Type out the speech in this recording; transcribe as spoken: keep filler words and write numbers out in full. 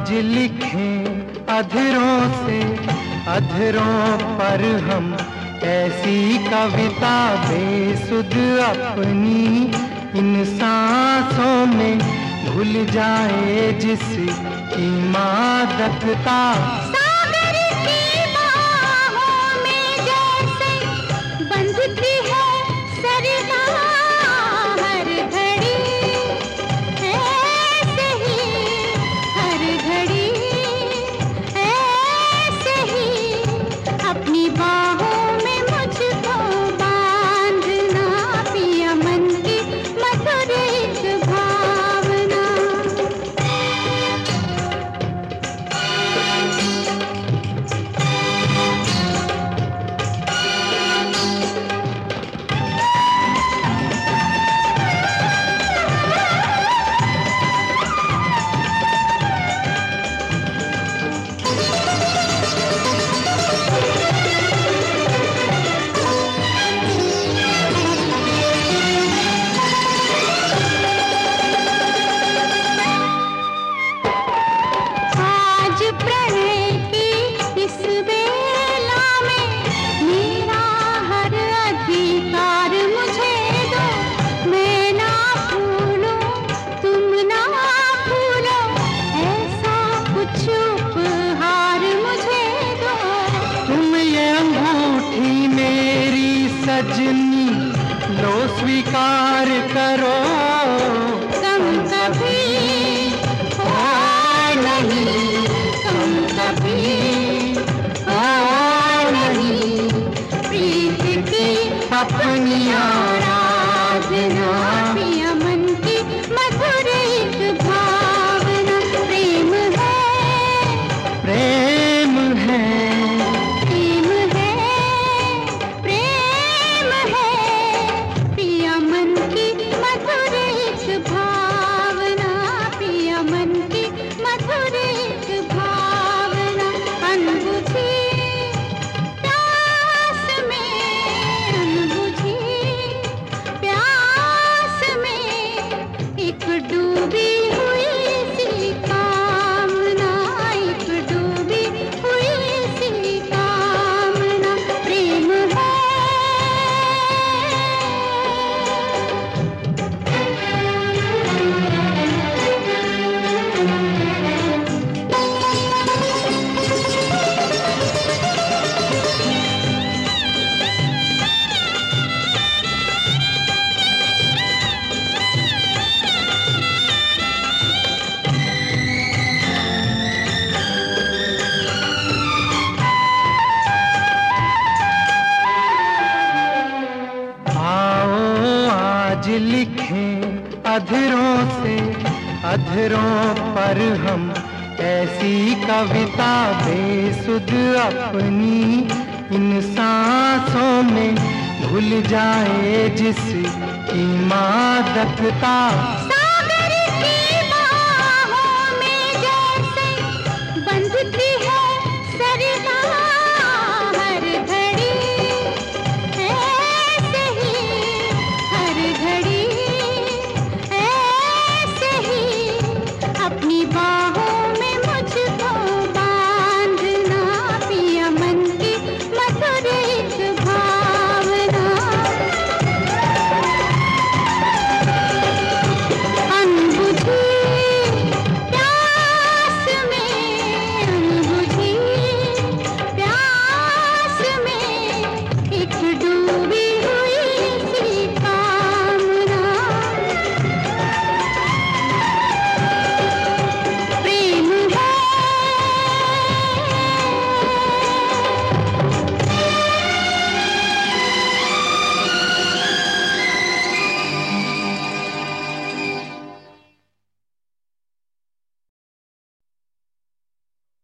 आज लिखें अधरों से अधरों पर हम ऐसी कविता बेसुध अपनी इन सांसों में भूल जाए जिसकी मादकता। सागर की बाहों में जैसे बंधती है सरदा हर घड़ी, ऐसे ही हर घड़ी, ऐसे ही अपनी बाहों में मुझको बांधना पिया मन की मधुर एक भावना। सजनी लो स्वीकार करो, कम कभी हो नहीं, कम कभी हो नहीं, प्रीत की अपनी आराधना पिया मन की मधुर एक भावना। प्रेम है, प्रेम है, आज लिखें अधरों से अधरों पर हम ऐसी कविता बेसुध अपनी इन सांसों में भूल जाए जिसकी मादकता।